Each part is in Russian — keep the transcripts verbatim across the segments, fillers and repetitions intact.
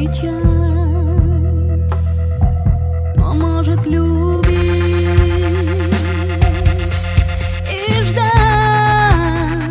кричать, но может любить и ждать.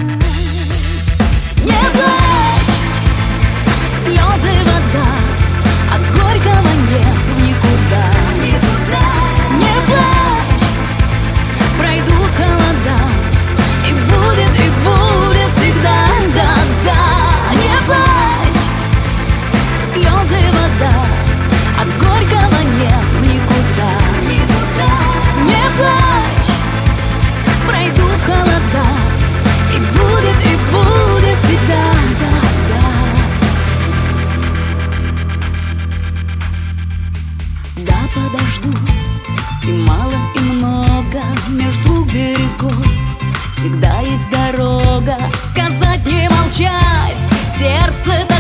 Не плачь, слезы вода, от горького нет никуда. Не плачь, пройдут холода, и будет, и будет всегда. Да-да, не плачь, слезы вода, от горького нет никуда. Не плачь, пройдут холода, и будет, и будет всегда. Да-да. Да, подожду, и мало, и много между двух берегов всегда есть дорога. Сказать, не молчать, сердце